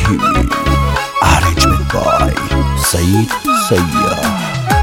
Arrangement by Said Sayyah.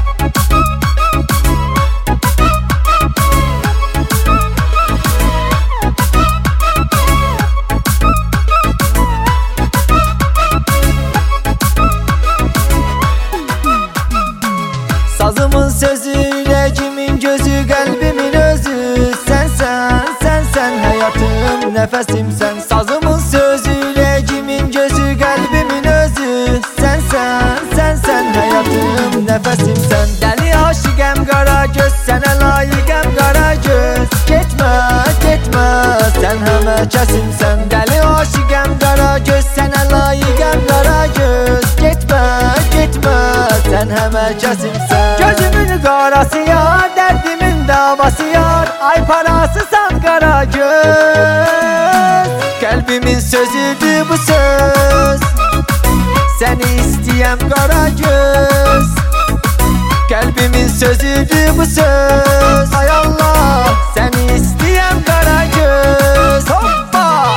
Sazımın sözü, yüreğimin gözü, kalbimin özü. Sen hayatım, nefesim sen. Sazımın sözü, yüreğimin gözü, kalbimin özü. Sen hayatım, nefesim sen. Deli aşıkım kara göz, sana layıkım kara göz. Gitme, sen həməkəsim sen. Deli aşıkım kara göz, sana layıkım kara göz. Gitme, sen həməkəsim sen. Gözümün qarası yar, dərdimin davası yar. Ay parasısan qara göz. Kalbimin sözüdür bu söz. Seni istəyəm qara göz. Kalbimin sözüdür bu söz. Ay Allah, seni istəyəm qara göz. Hoppa!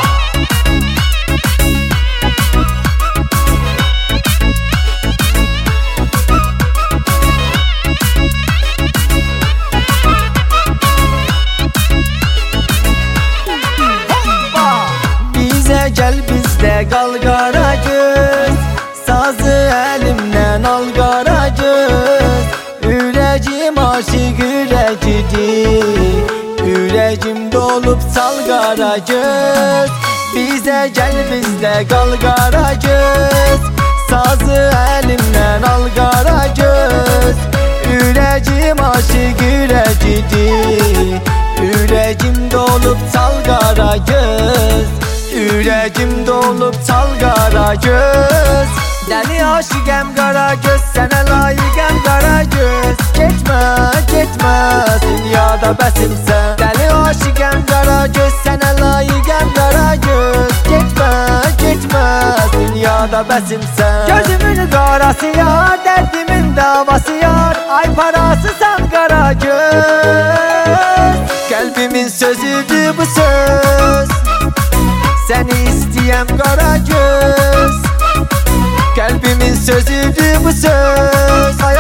Gel bizde kal qara göz. Sazı elimden al qara göz. Yüreğim aşık yüreğidir. Yüreğim dolup sal qara göz. Bize gel bizde kal qara göz. Sazı elimden al qara göz. Yüreğim aşık yüreğidir. Yüreğim dolup sal qara göz. Yüreğim dolup sal qara göz. Deli aşıkım qara göz, sana layıkım qara göz. Gitme, dünyada bəsimsən. Deli aşıkım qara göz, sana layıkım qara göz. Gitme, dünyada bəsimsən. Gözümün qarası yar, dərdimin davası yar. Ay parasısan qara göz. Kalbimin sözüdür bu söz. Seni istəyəm qara göz. Kalbimin sözüdür bu söz. Ay